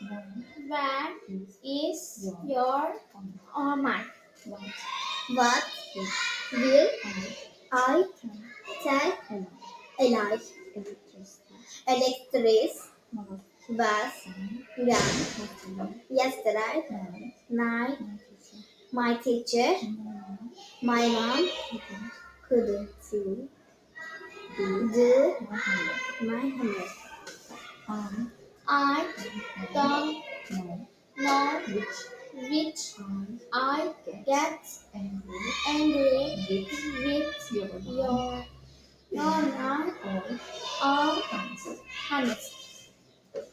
Where is your mind? What will I tell Elias? Electric was gone yesterday night. My teacher, my mom couldn't do my homework. I don't know which I get angry with your not or honest.